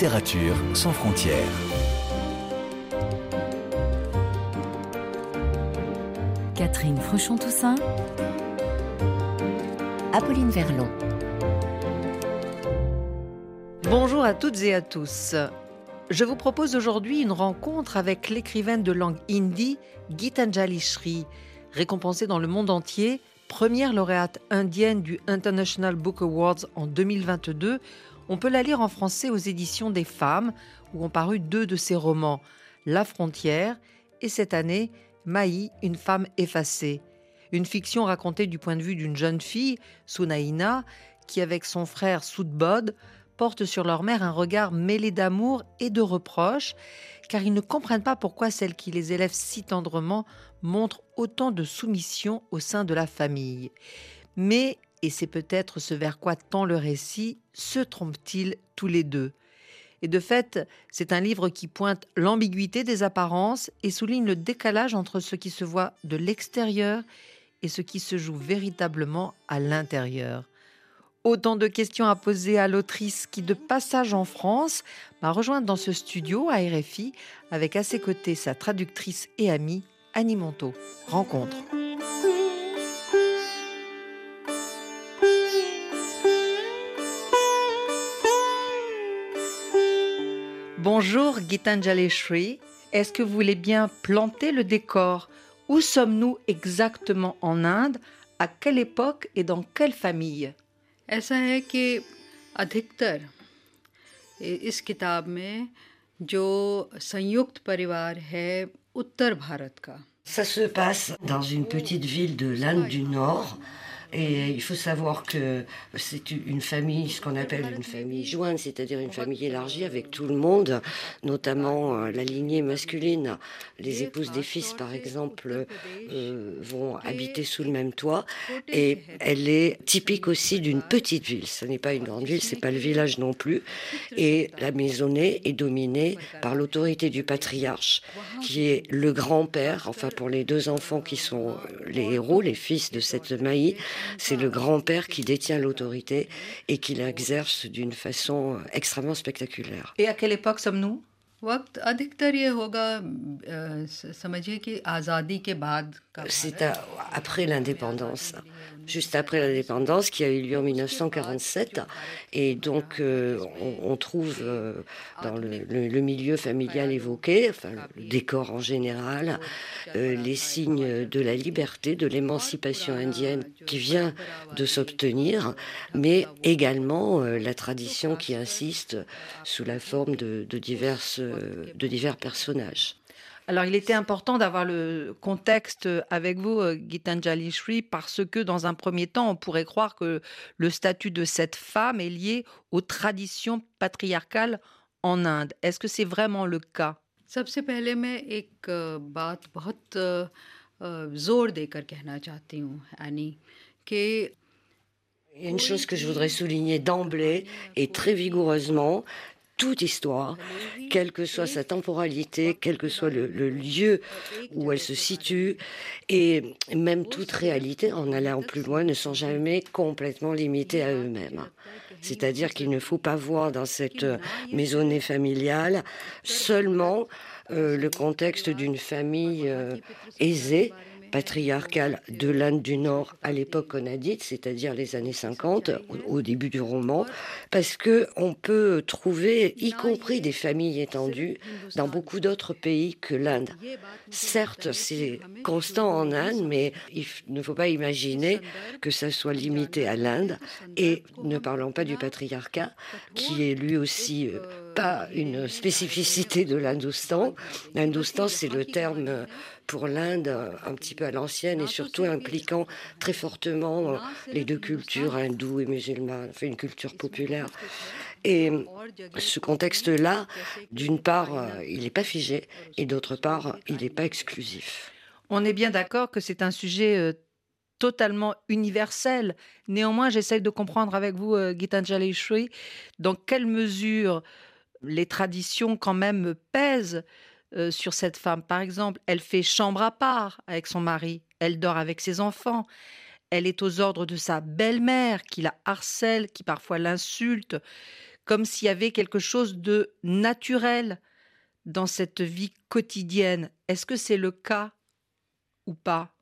Littérature sans frontières. Catherine Fruchon-Toussaint, Apolline Verlon. Bonjour à toutes et à tous. Je vous propose aujourd'hui une rencontre avec l'écrivaine de langue hindi Gitanjali Shree, récompensée dans le monde entier, première lauréate indienne du International Book Awards en 2022. On peut la lire en français aux éditions des Femmes, où ont paru 2 de ses romans, La Frontière et cette année, Mahi, une femme effacée. Une fiction racontée du point de vue d'une jeune fille, Sunaina, qui avec son frère Soudbod porte sur leur mère un regard mêlé d'amour et de reproches, car ils ne comprennent pas pourquoi celle qui les élève si tendrement montre autant de soumission au sein de la famille. Mais, et c'est peut-être ce vers quoi tend le récit, se trompent-ils tous les deux ? Et de fait, c'est un livre qui pointe l'ambiguïté des apparences et souligne le décalage entre ce qui se voit de l'extérieur et ce qui se joue véritablement à l'intérieur. Autant de questions à poser à l'autrice qui, de passage en France, m'a rejointe dans ce studio à RFI avec à ses côtés sa traductrice et amie, Annie Monteau. Rencontre. Bonjour Gitanjali Shree, est-ce que vous voulez bien planter le décor ? Où sommes-nous exactement en Inde ? À quelle époque et dans quelle famille ? ऐसा है कि अधिकतर इस किताब में जो संयुक्त परिवार है उत्तर भारत का। Ça se passe dans une petite ville de l'Inde du Nord. Et il faut savoir que c'est une famille, ce qu'on appelle une famille jointe, c'est-à-dire une famille élargie avec tout le monde, notamment la lignée masculine. Les épouses des fils, par exemple, vont habiter sous le même toit. Et elle est typique aussi d'une petite ville. Ce n'est pas une grande ville, c'est pas le village non plus. Et la maisonnée est dominée par l'autorité du patriarche, qui est le grand-père, enfin pour les 2 enfants qui sont les héros, les fils de cette Mahi. C'est le grand-père qui détient l'autorité et qui l'exerce d'une façon extrêmement spectaculaire. Et à quelle époque sommes-nous ? वक्त अधिकतर ये होगा समझिए कि आज़ादी के बाद का C'est après l'indépendance, juste après l'indépendance qui a eu lieu en 1947 et donc on trouve dans le milieu familial évoqué, enfin le décor en général, les signes de la liberté, de l'émancipation indienne qui vient de s'obtenir, mais également la tradition qui insiste sous la forme de divers personnages. Alors, il était important d'avoir le contexte avec vous, Gitanjali Shree, parce que, dans un premier temps, on pourrait croire que le statut de cette femme est lié aux traditions patriarcales en Inde. Est-ce que c'est vraiment le cas ? सबसे पहले मैं एक बात बहुत जोर देकर कहना चाहती हूँ यानी कि Il y a une chose que je voudrais souligner d'emblée et très vigoureusement. Toute histoire, quelle que soit sa temporalité, quel que soit le lieu où elle se situe, et même toute réalité, en allant plus loin, ne sont jamais complètement limitées à eux-mêmes. C'est-à-dire qu'il ne faut pas voir dans cette maisonnée familiale seulement le contexte d'une famille aisée, patriarcale de l'Inde du Nord à l'époque qu'on a dite, c'est-à-dire les années 50, au début du roman, parce que on peut trouver, y compris des familles étendues, dans beaucoup d'autres pays que l'Inde. Certes, c'est constant en Inde, mais il ne faut pas imaginer que ça soit limité à l'Inde, et ne parlons pas du patriarcat, qui est lui aussi pas une spécificité de l'Hindoustan. L'Hindoustan, c'est le terme pour l'Inde un petit peu à l'ancienne et surtout impliquant très fortement les 2 cultures, hindoue et musulmane, enfin une culture populaire. Et ce contexte-là, d'une part, il n'est pas figé et d'autre part, il n'est pas exclusif. On est bien d'accord que c'est un sujet totalement universel. Néanmoins, j'essaye de comprendre avec vous, Gitanjali Shree, dans quelle mesure les traditions quand même pèsent sur cette femme. Par exemple, elle fait chambre à part avec son mari, elle dort avec ses enfants, elle est aux ordres de sa belle-mère qui la harcèle, qui parfois l'insulte. comme s'il y avait quelque chose de naturel dans cette vie quotidienne. Est-ce que c'est le cas ou pas?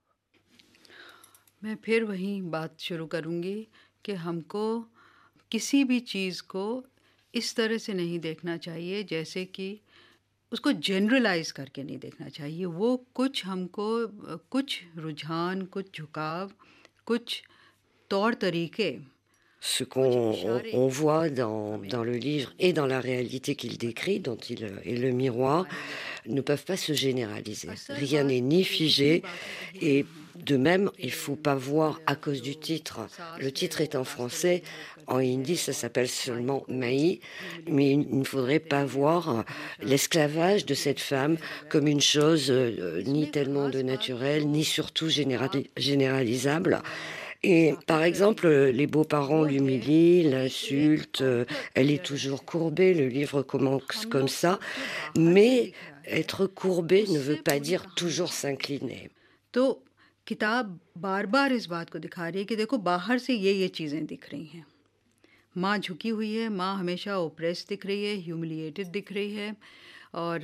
मैं फिर वही बात शुरू करूँगी कि हमको किसी भी चीज़ को इस तरह से नहीं देखना चाहिए जैसे कि उसको जनरलाइज करके नहीं देखना चाहिए। वो कुछ हमको कुछ रुझान, कुछ झुकाव, कुछ तौर तरीके Ce qu'on voit dans le livre et dans la réalité qu'il décrit, dont il est le miroir, ne peuvent pas se généraliser. Rien n'est ni figé et de même, il ne faut pas voir à cause du titre. Le titre est en français, en hindi ça s'appelle seulement Maï, mais il ne faudrait pas voir l'esclavage de cette femme comme une chose ni tellement de naturelle, ni surtout généralisable. Et par exemple, les beaux-parents l'humilient, l'insultent, elle est toujours courbée, le livre commence comme ça, mais être courbée ne veut pas dire toujours s'incliner. तो किताब बार बार इस बात को दिखा रही है कि देखो बाहर से ये चीज़ें दिख रही हैं। माँ झुकी हुई है, माँ हमेशा ओप्रेस दिख रही है, ह्यूमिलिएटेड दिख रही है और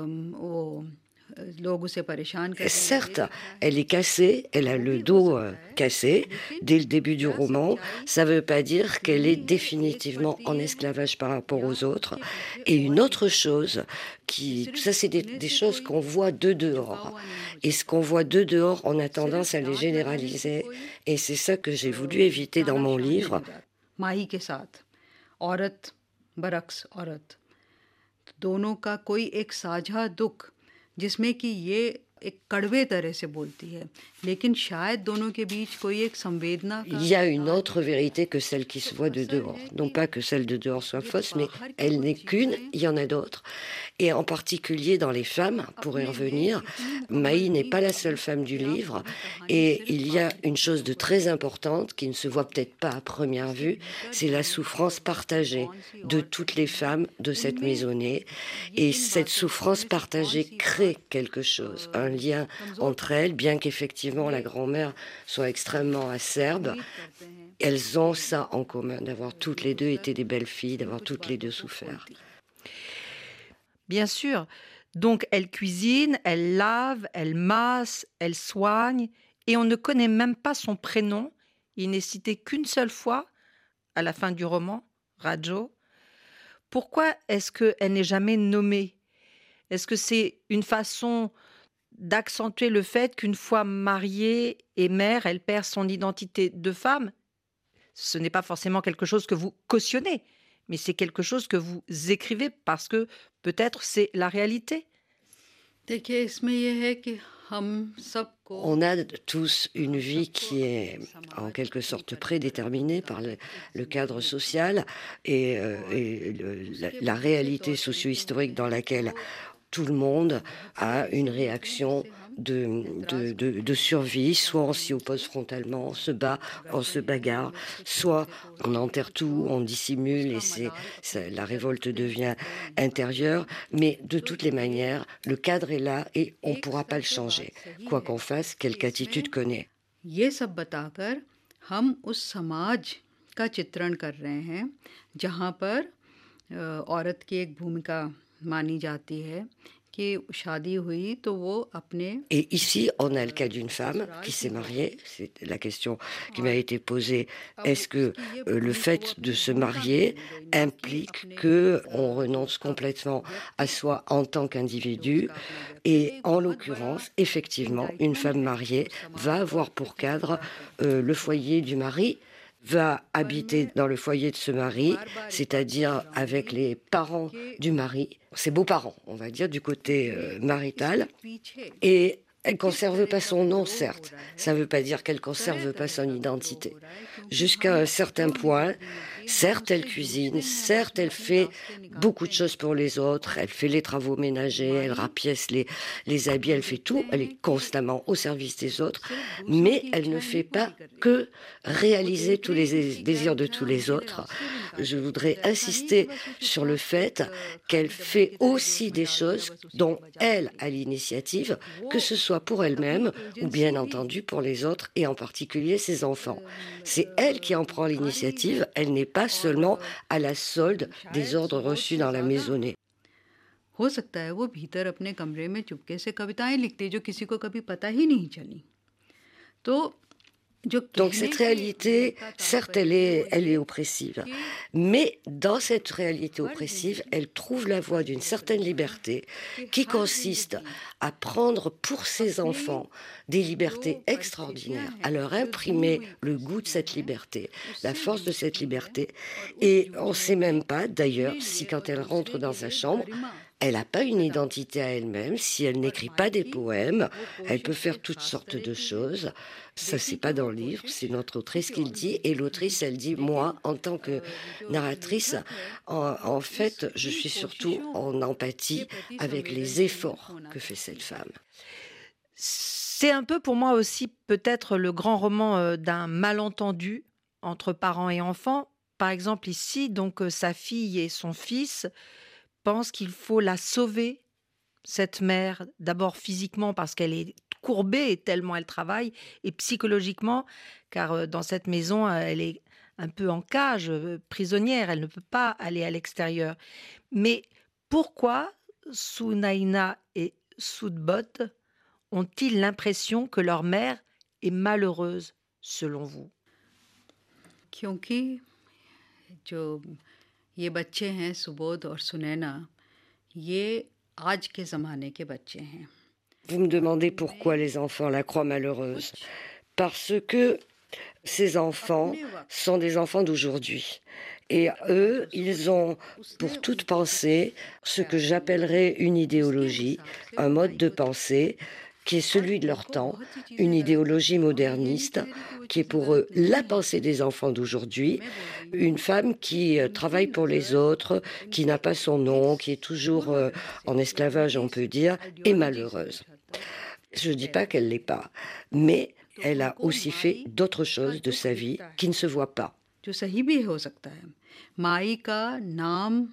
वो लोग उसे परेशान कर रहे हैं। Certes, elle est cassée, elle a le dos cassé dès le début du roman. Ça ne veut pas dire qu'elle est définitivement en esclavage par rapport aux autres. Et une autre chose, ça c'est des choses qu'on voit de dehors. Et ce qu'on voit de dehors, on a tendance à les généraliser. Et c'est ça que j'ai voulu éviter dans mon livre. माही के साथ औरत बरक्स औरत दोनों का कोई एक साझा दुख जिसमें कि ये एक कड़वे तरह से बोलती है लेकिन शायद दोनों के बीच कोई एक संवेदना का Il y a une autre vérité que celle qui se voit de dehors. Non pas que celle de dehors soit fausse, mais elle n'est qu'une, il y en a d'autres. Et en particulier dans les femmes, pour y revenir, Maï n'est pas la seule femme du livre. Et il y a une chose de très importante qui ne se voit peut-être pas à première vue, c'est la souffrance partagée de toutes les femmes de cette maisonnée. Et cette souffrance partagée crée quelque chose, un lien entre elles, bien qu'effectivement la grand-mère soit extrêmement acerbe. Elles ont ça en commun, d'avoir toutes les deux été des belles filles, d'avoir toutes les deux souffert. Bien sûr. Donc, elle cuisine, elle lave, elle masse, elle soigne, et on ne connaît même pas son prénom. Il n'est cité qu'une seule fois, à la fin du roman, Rajo. Pourquoi est-ce qu'elle n'est jamais nommée? Est-ce que c'est une façon d'accentuer le fait qu'une fois mariée et mère, elle perd son identité de femme? Ce n'est pas forcément quelque chose que vous cautionnez, mais c'est quelque chose que vous écrivez parce que peut-être c'est la réalité. On a tous une vie qui est en quelque sorte prédéterminée par le cadre social et la réalité socio-historique dans laquelle tout le monde a une réaction de survie. Soit on s'y oppose frontalement, on se bat, on se bagarre, soit on enterre tout, on dissimule et la révolte devient intérieure. Mais de toutes les manières, le cadre est là et on ne pourra pas le changer. Quoi qu'on fasse, quelque attitude qu'on ait. ये सब बताकर हम उस समाज का चित्रण कर रहे हैं जहाँ पर औरत की एक भूमिका मानी जाती है कि शादी हुई तो वो अपने Et ici, on a le cas d'une femme qui s'est mariée. C'est la question qui m'a été posée. Est-ce que le fait de se marier implique qu'on renonce complètement à soi en tant qu'individu? Et en l'occurrence, effectivement, une femme mariée va avoir pour cadre le foyer du mari, va habiter dans le foyer de ce mari, c'est-à-dire avec les parents du mari, ses beaux-parents, on va dire, du côté marital. Et elle ne conserve pas son nom, certes. Ça ne veut pas dire qu'elle ne conserve pas son identité. Jusqu'à un certain point, certes, elle cuisine, certes, elle fait beaucoup de choses pour les autres, elle fait les travaux ménagers, elle rapièce les habits, elle fait tout, elle est constamment au service des autres, mais elle ne fait pas que réaliser tous les désirs de tous les autres. je voudrais insister sur le fait qu'elle fait aussi des choses dont elle a l'initiative, que ce soit pour elle-même ou bien entendu pour les autres et en particulier ses enfants. C'est elle qui en prend l'initiative, elle n'est pas seulement à la solde des ordres reçus dans la maisonnée. हो सकता है वो भीतर अपने कमरे में चुपके से कविताएं लिखती जो किसी को कभी पता ही नहीं चली तो Donc cette réalité, certes, elle est oppressive, mais dans cette réalité oppressive, elle trouve la voie d'une certaine liberté qui consiste à prendre pour ses enfants des libertés extraordinaires, à leur imprimer le goût de cette liberté, la force de cette liberté. Et on ne sait même pas, d'ailleurs, si quand elle rentre dans sa chambre, elle n'a pas une identité à elle-même, si elle n'écrit pas des poèmes, elle peut faire toutes sortes de choses. Ça, c'est pas dans le livre, c'est notre autrice qui le dit. Et l'autrice, elle dit, moi, en tant que narratrice, en fait, je suis surtout en empathie avec les efforts que fait cette femme. C'est un peu pour moi aussi peut-être le grand roman d'un malentendu entre parents et enfants. Par exemple ici, donc sa fille et son fils pensent qu'il faut la sauver, cette mère, d'abord physiquement parce qu'elle est courbée tellement elle travaille, et psychologiquement, car dans cette maison, elle est un peu en cage, prisonnière, elle ne peut pas aller à l'extérieur. Mais pourquoi Sunaina et Soudbot ont-ils l'impression que leur mère est malheureuse, selon vous? क्योंकि जो ये बच्चे हैं सुबोध और सुनैना ये आज के ज़माने के बच्चे हैं. Vous me demandez pourquoi les enfants la croient malheureuse. Parce que ces enfants sont des enfants d'aujourd'hui. Et eux, ils ont pour toute pensée ce que j'appellerais une idéologie, un mode de pensée qui est celui de leur temps, une idéologie moderniste, qui est pour eux la pensée des enfants d'aujourd'hui, une femme qui travaille pour les autres, qui n'a pas son nom, qui est toujours en esclavage, on peut dire, est malheureuse. Je ne dis pas qu'elle ne l'est pas, mais elle a aussi fait d'autres choses de sa vie qui ne se voient pas. जो सही भी हो सकता है. माई का नाम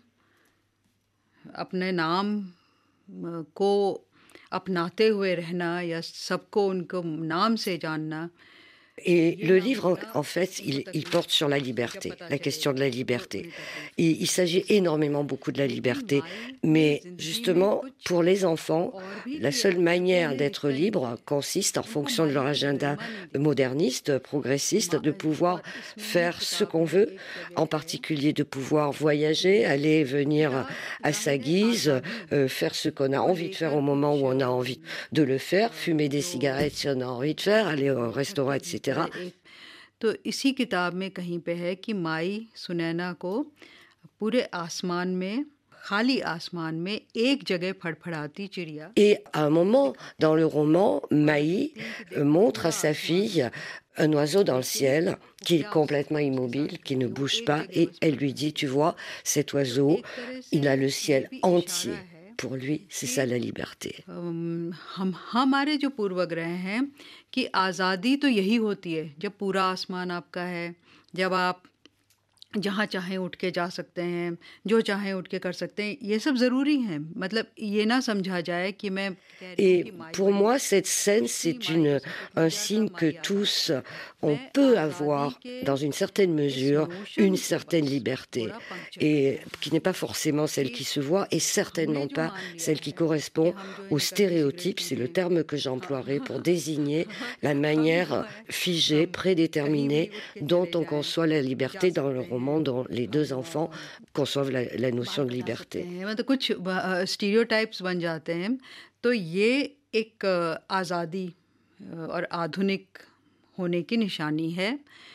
अपने नाम को अपनाते हुए रहना या सबको उनको नाम से जानना. Et le livre, en fait, il porte sur la liberté, la question de la liberté. Et il s'agit énormément beaucoup de la liberté. Mais justement, pour les enfants, la seule manière d'être libre consiste, en fonction de leur agenda moderniste, progressiste, de pouvoir faire ce qu'on veut, en particulier de pouvoir voyager, aller et venir à sa guise, faire ce qu'on a envie de faire au moment où on a envie de le faire, fumer des cigarettes si on a envie de faire, aller au restaurant, etc. तो इसी किताब में कहीं पे है कि माई सुनैना को पूरे आसमान में खाली आसमान में एक जगह फड़फड़ाती चिड़िया. Et à un moment dans le roman, Maï montre à sa fille un oiseau dans le ciel qui est complètement immobile, qui ne bouge pas, et elle lui dit, tu vois, cet oiseau, il a le ciel entier. Pour lui, c'est ça la liberté. हमारे जो पूर्वग्रह हैं कि आज़ादी तो यही होती है जब पूरा आसमान आपका है, जब आप जहाँ चाहें उठ के जा सकते हैं, जो चाहें उठ के कर सकते हैं, ये सब ज़रूरी है. मतलब ये ना समझा जाए कि मैं. Et pour moi, cette scène, c'est un signe que tous, on peut avoir, dans une certaine mesure, une certaine liberté, et qui n'est pas forcément celle qui se voit, et certainement pas celle qui correspond aux stéréotypes, c'est le terme que j'emploierais pour désigner la manière figée, prédéterminée, dont on conçoit la liberté dans le roman, dont les deux enfants conçoivent la notion de liberté. मतलब कुछ स्टीरियोटाइप्स बन जाते हैं. तो ये एक आज़ादी और आधुनिक होने की निशानी है.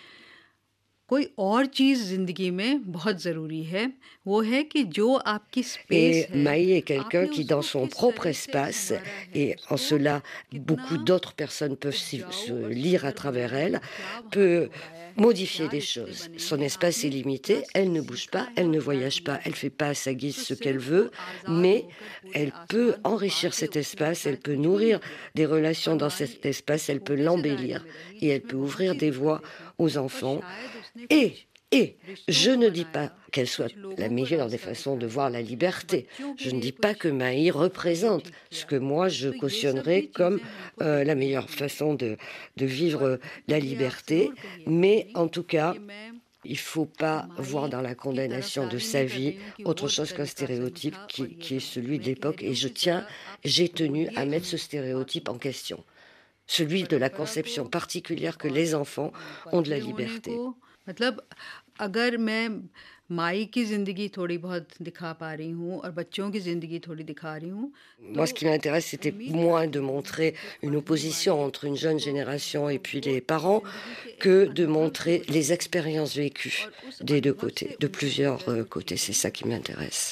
कोई और चीज़ ज़िंदगी में बहुत ज़रूरी है, वो है कि जो आपकी स्पेस है. Maï est quelqu'un qui, dans son propre espace, et en cela, beaucoup d'autres personnes peuvent se lire à travers elle, peut modifier des choses. Son espace est limité, elle ne bouge pas, elle ne voyage pas, elle ne fait pas à sa guise ce qu'elle veut, mais elle peut enrichir cet espace, elle peut nourrir des relations dans cet espace, elle peut l'embellir et elle peut ouvrir des voies aux enfants. Et Et je ne dis pas qu'elle soit la meilleure des façons de voir la liberté. Je ne dis pas que Maï représente ce que moi je cautionnerais comme la meilleure façon de vivre la liberté. Mais en tout cas, il ne faut pas voir dans la condamnation de sa vie autre chose qu'un stéréotype qui est celui de l'époque. Et j'ai tenu à mettre ce stéréotype en question. Celui de la conception particulière que les enfants ont de la liberté. मतलब अगर मैं माई की ज़िंदगी थोड़ी बहुत दिखा पा रही हूँ और बच्चों की ज़िंदगी थोड़ी दिखा रही हूँ. Moi, ce qui m'intéresse, c'était moins de montrer une opposition entre une jeune génération et puis les parents que de montrer les expériences vécues des deux côtés, de plusieurs côtés. C'est ça qui m'intéresse.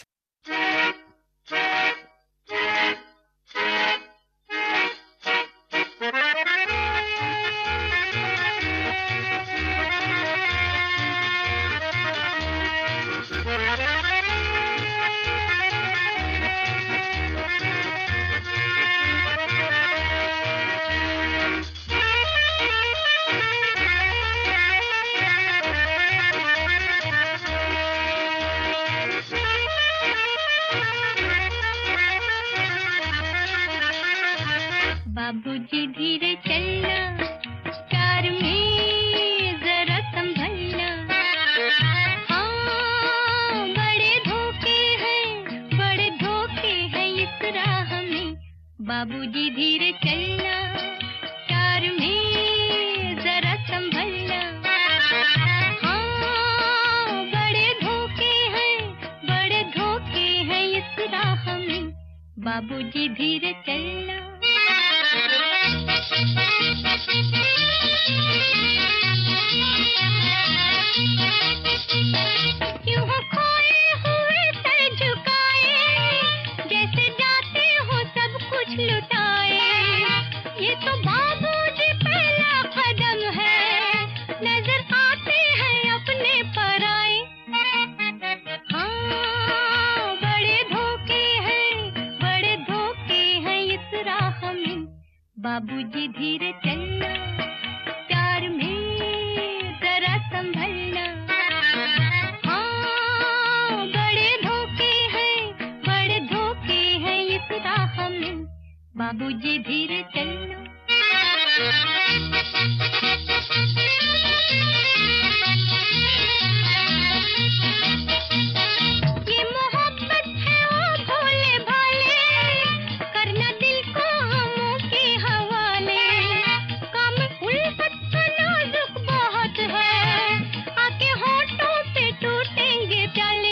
बाबूजी धीरे चलना कार में जरा संभलना हाँ बड़े धोखे हैं इस राह में बाबूजी धीरे चलना कार में जरा संभलना हाँ बड़े धोखे हैं इस राह में बाबूजी धीरे चलना क्यों खोए हुए सर झुकाए जैसे जाते हो सब कुछ लुटाए ये तो बाबूजी पहला कदम है नजर आते हैं अपने पराए हाँ बड़े धोखे हैं इस राह में बाबूजी धीरे चलना प्यार में जरा संभलना हाँ बड़े धोखे हैं इस राह में बाबूजी धीरे चलना ये मोहब्बत है ओ भोले भाले करना दिल को हमों के हवाले काम उल्फत का नाजुक बहुत है आके होठों पे टूटेंगे प्याले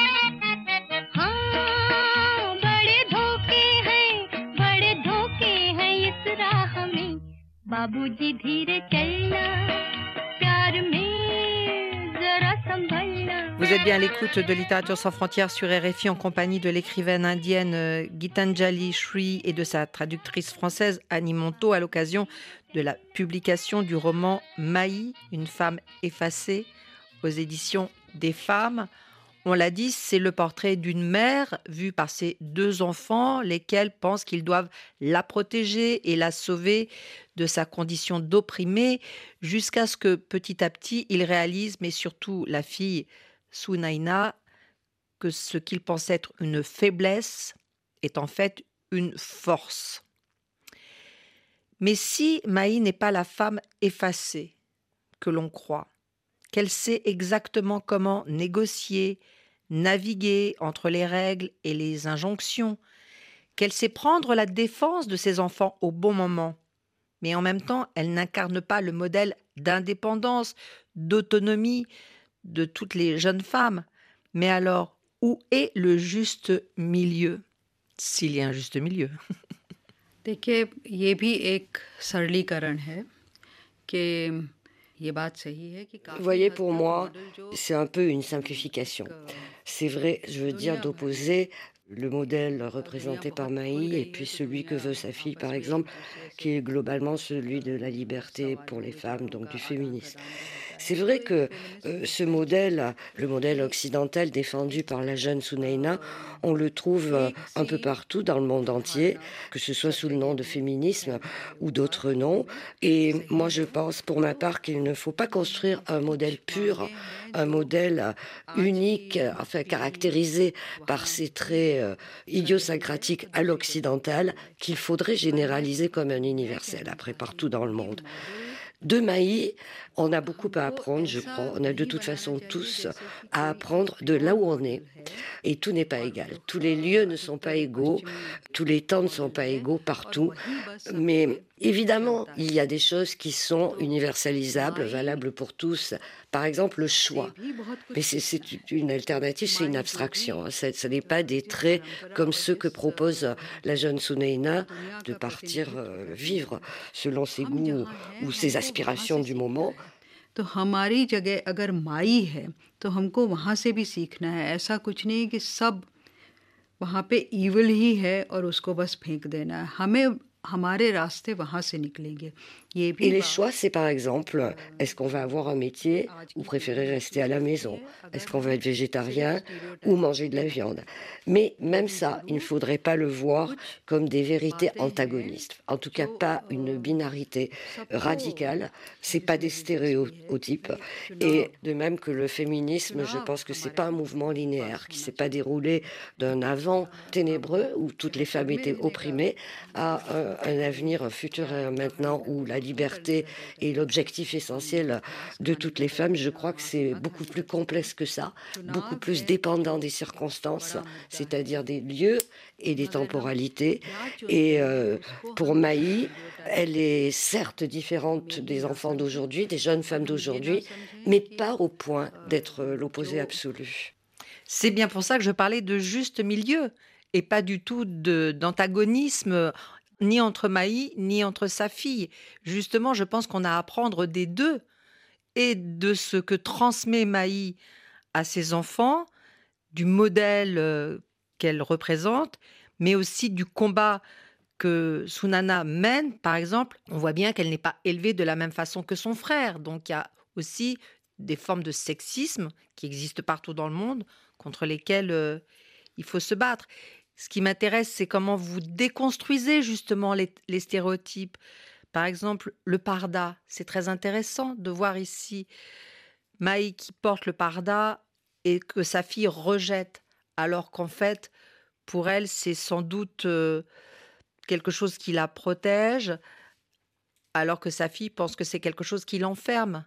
हाँ बड़े धोखे हैं इस राह में बाबूजी धीरे चलना प्यार में जरा संभलना. Vous êtes bien à l'écoute de Littérature sans frontières sur RFI en compagnie de l'écrivaine indienne Gitanjali Shree et de sa traductrice française Annie Montaut à l'occasion de la publication du roman Maï, une femme effacée aux éditions des Femmes. On l'a dit, c'est le portrait d'une mère vue par ses deux enfants, lesquels pensent qu'ils doivent la protéger et la sauver de sa condition d'opprimée, jusqu'à ce que petit à petit, ils réalisent, mais surtout la fille Sunaina, que ce qu'ils pensent être une faiblesse est en fait une force. Mais si Maï n'est pas la femme effacée que l'on croit, qu'elle sait exactement comment négocier, naviguer entre les règles et les injonctions, qu'elle sait prendre la défense de ses enfants au bon moment, mais en même temps, elle n'incarne pas le modèle d'indépendance, d'autonomie de toutes les jeunes femmes. Mais alors, où est le juste milieu, s'il y a un juste milieu? देखिए ये भी एक सरलीकरण है कि ये बात सही है कि Vous voyez, pour moi, c'est un peu une simplification. C'est vrai, je veux dire, d'opposer le modèle représenté par Maï et puis celui que veut sa fille, par exemple, qui est globalement celui de la liberté pour les femmes, donc du féminisme. C'est vrai que ce modèle, le modèle occidental défendu par la jeune Sunaina, on le trouve un peu partout dans le monde entier, que ce soit sous le nom de féminisme ou d'autres noms. Et moi, je pense, pour ma part, qu'il ne faut pas construire un modèle pur un modèle unique, enfin caractérisé par ces traits idiosyncratiques à l'occidental qu'il faudrait généraliser comme un universel, après partout dans le monde. De Maï, on a beaucoup à apprendre, je crois. On a de toute façon tous à apprendre de là où on est. Et tout n'est pas égal. Tous les lieux ne sont pas égaux, tous les temps ne sont pas égaux partout. Mais évidemment, il y a des choses qui sont universalisables, valables pour tous. Par exemple, le choix. Mais c'est une alternative, c'est une abstraction. Ce n'est pas des traits comme ceux que propose la jeune Suneina de partir vivre selon ses goûts ou ses aspirations du moment. तो हमारी जगह अगर माई है तो हमको वहाँ से भी सीखना है। ऐसा कुछ नहीं कि सब वहाँ पे ईविल ही है और उसको बस फेंक देना है। हमें हमारे रास्ते वहाँ से निकलेंगे। ये भी Et les choix, c'est par exemple, est-ce qu'on va avoir un métier ou préférer rester à la maison? Est-ce qu'on va être végétarien ou manger de la viande? Mais même ça, il ne faudrait pas le voir comme des vérités antagonistes. En tout cas, pas une binarité radicale. C'est pas des stéréotypes. Et de même que le féminisme, je pense que c'est pas un mouvement linéaire qui s'est pas déroulé d'un avant ténébreux où toutes les femmes étaient opprimées à un avenir, un futur et un maintenant où la liberté est l'objectif essentiel de toutes les femmes. Je crois que c'est beaucoup plus complexe que ça, beaucoup plus dépendant des circonstances, c'est-à-dire des lieux et des temporalités. Et pour Maï, elle est certes différente des enfants d'aujourd'hui, des jeunes femmes d'aujourd'hui, mais pas au point d'être l'opposé absolu. C'est bien pour ça que je parlais de juste milieu et pas du tout d'antagonisme ni entre Maï ni entre sa fille. Justement, je pense qu'on a à apprendre des deux et de ce que transmet Maï à ses enfants, du modèle qu'elle représente, mais aussi du combat que Sunana mène, par exemple. On voit bien qu'elle n'est pas élevée de la même façon que son frère. Donc il y a aussi des formes de sexisme qui existent partout dans le monde, contre lesquelles il faut se battre. Ce qui m'intéresse, c'est comment vous déconstruisez justement les stéréotypes. Par exemple, le parda. C'est très intéressant de voir ici Maï qui porte le parda et que sa fille rejette, alors qu'en fait, pour elle, c'est sans doute quelque chose qui la protège, alors que sa fille pense que c'est quelque chose qui l'enferme.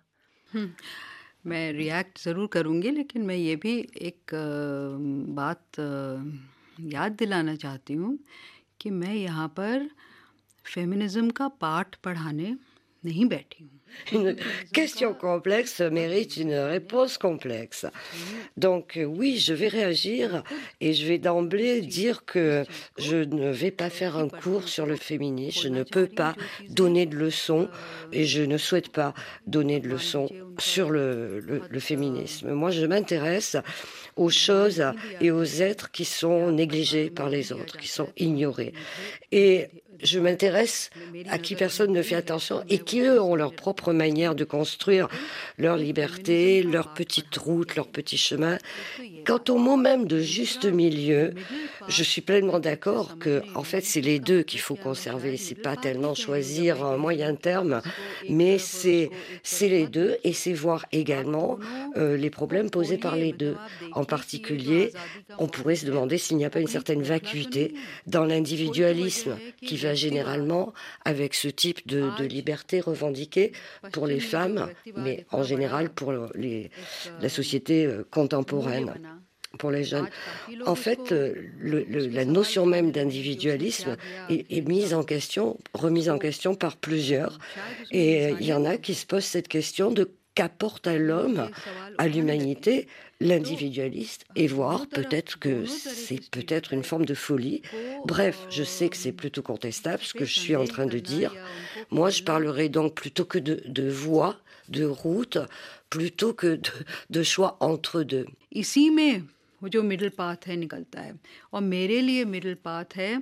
मैं रिएक्ट ज़रूर करूँगी, लेकिन मैं ये भी एक बात याद दिलाना चाहती हूँ कि मैं यहाँ पर फेमिनिज्म का पाठ पढ़ाने नहीं बैठी हूँ. Une question complexe mérite une réponse complexe. Donc oui, je vais réagir et je vais d'emblée dire que je ne vais pas faire un cours sur le féminisme. Je ne peux pas donner de leçons et je ne souhaite pas donner de leçons sur le féminisme. Moi, je m'intéresse aux choses et aux êtres qui sont négligés par les autres, qui sont ignorés. Et je m'intéresse à qui personne ne fait attention et qui, eux, ont leur propre manière de construire leur liberté, leur petite route, leur petit chemin. Quant au mot même de juste milieu, je suis pleinement d'accord que, en fait, c'est les deux qu'il faut conserver. C'est pas tellement choisir un moyen terme, mais c'est les deux et c'est voir également les problèmes posés par les deux. En particulier, on pourrait se demander s'il n'y a pas une certaine vacuité dans l'individualisme qui va généralement avec ce type de liberté revendiquée pour les femmes, mais en général pour la société contemporaine, pour les jeunes. En fait, la notion même d'individualisme est mise en question, remise en question par plusieurs. Et il y en a qui se posent cette question de qu'apporte à l'homme, à l'humanité, l'individualiste, et voir peut-être que c'est peut-être une forme de folie. Bref, je sais que c'est plutôt contestable ce que je suis en train de dire. Moi, je parlerai donc plutôt que de voie, de route, plutôt que de choix entre deux. इसी में वो जो middle path है निकलता है और मेरे लिए मिडिल पाथ है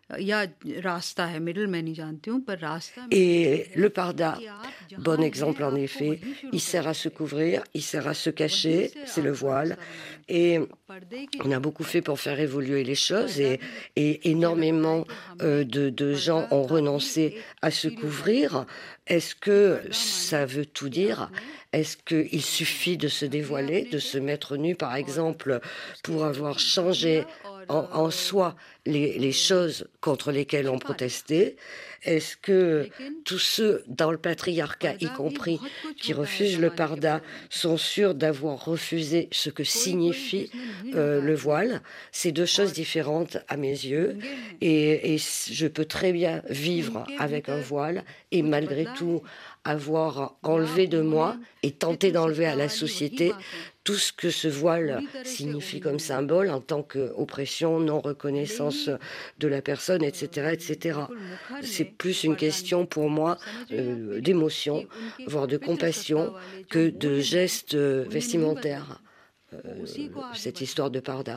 या रास्ता है, मिडल मैं नहीं जानती हूँ, पर रास्ता Et le parda, bon exemple en effet, il sert à se couvrir, il sert à se cacher, c'est le voile. Et on a beaucoup fait pour faire évoluer les choses et énormément de gens ont renoncé à se couvrir. Est-ce que ça veut tout dire? Est-ce qu'il suffit de se dévoiler, de se mettre nu par exemple pour avoir changé en soi les choses contre lesquelles on protestait? Est-ce que tous ceux dans le patriarcat, y compris, qui refusent le parda, sont sûrs d'avoir refusé ce que signifie le voile? C'est deux choses différentes à mes yeux. Et je peux très bien vivre avec un voile et malgré tout avoir enlevé de moi et tenté d'enlever à la société tout ce que ce voile signifie comme symbole en tant qu'oppression, non-reconnaissance de la personne, etc., etc. C'est plus une question pour moi d'émotion, voire de compassion, que de gestes vestimentaires, cette histoire de parda.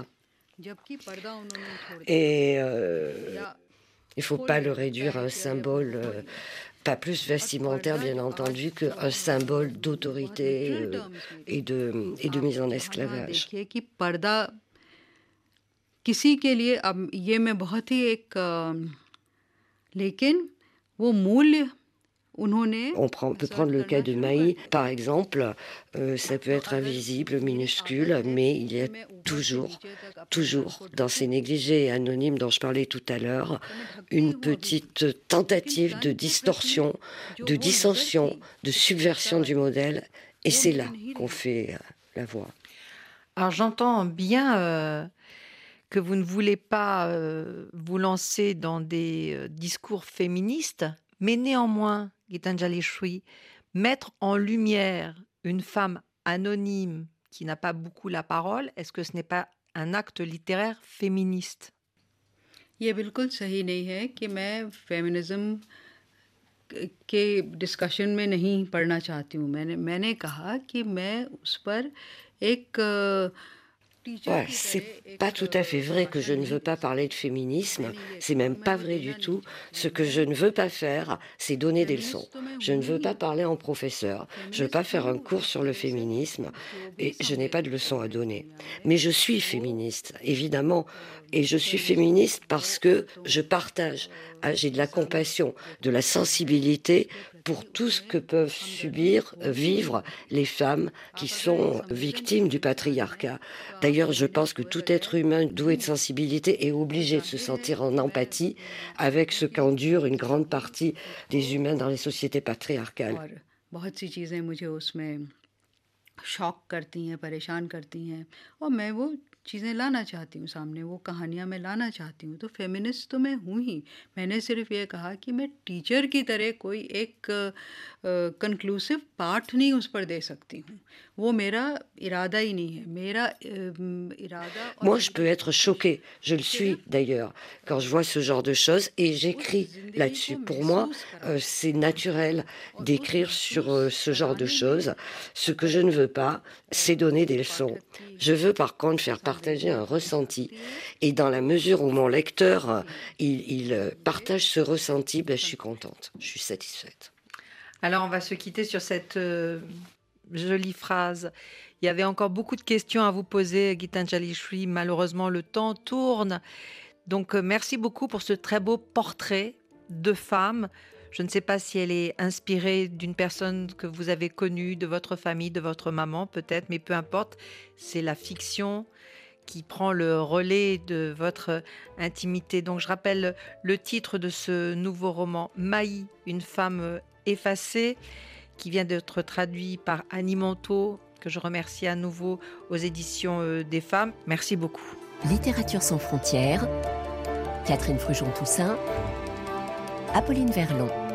Et il ne faut pas le réduire à un symbole, pas plus vestimentaire bien entendu, qu'un symbole d'autorité et de mise en esclavage. देखिए कि पर्दा किसी के लिए, अब ये मैं बहुत ही एक लेकिन वो मूल्य उन्होंने On peut prendre le cas de Maï, par exemple, ça peut être invisible, minuscule, mais il y a toujours, dans ces négligés et anonymes dont je parlais tout à l'heure, une petite tentative de distorsion, de dissension, de subversion du modèle, et c'est là qu'on fait la voix. Alors j'entends bien que vous ne voulez pas vous lancer dans des discours féministes, mais néanmoins, Gitanjali Shree, mettre en lumière une femme anonyme qui n'a pas beaucoup la parole, est-ce que ce n'est pas un acte littéraire féministe? ये बिल्कुल सही नहीं है कि मैं फेमिनिज्म के डिस्कशन में नहीं पढ़ना चाहती हूँ. मैंने कहा कि मैं उस पर एक Ouais, c'est pas tout à fait vrai que je ne veux pas parler de féminisme, c'est même pas vrai du tout. Ce que je ne veux pas faire, c'est donner des leçons. Je ne veux pas parler en professeur, je ne veux pas faire un cours sur le féminisme et je n'ai pas de leçons à donner. Mais je suis féministe, évidemment, et je suis féministe parce que je partage, j'ai de la compassion, de la sensibilité pour tout ce que peuvent subir, vivre les femmes qui sont victimes du patriarcat. D'ailleurs, je pense que tout être humain doué de sensibilité est obligé de se sentir en empathie avec ce qu'endure une grande partie des humains dans les sociétés patriarcales. बहुत सी चीज़ें मुझे उसमें शॉक करती हैं, परेशान करती हैं और मैं वो चीज़ें लाना चाहती हूँ सामने, वो कहानियाँ मैं लाना चाहती हूँ. तो फेमिनिस्ट तो मैं हूँ ही. मैंने सिर्फ ये कहा कि मैं टीचर की तरह कोई एक कंक्लूसिव पाठ नहीं उस पर दे सकती हूँ. वो मेरा इरादा ही नहीं है. मेरा इरादा. Moi, je peux être choquée. Je le suis d'ailleurs quand je vois ce genre de choses et j'écris là-dessus. Pour moi, c'est naturel d'écrire sur ce genre de choses. Ce que je ne veux pas, c'est donner des leçons. Je veux par contre faire partager un ressenti. Et dans la mesure où mon lecteur, il partage ce ressenti, ben, je suis contente, je suis satisfaite. Alors on va se quitter sur cette jolie phrase. Il y avait encore beaucoup de questions à vous poser, Gitanjali Shree. Malheureusement, le temps tourne. Donc merci beaucoup pour ce très beau portrait de femme. Je ne sais pas si elle est inspirée d'une personne que vous avez connue, de votre famille, de votre maman peut-être, mais peu importe, c'est la fiction qui prend le relais de votre intimité. Donc je rappelle le titre de ce nouveau roman, Maï, une femme effacée, qui vient d'être traduit par Annie Manteau, que je remercie à nouveau aux éditions des femmes. Merci beaucoup. Littérature sans frontières, Catherine Fruchon-Toussaint, Apolline Verlon.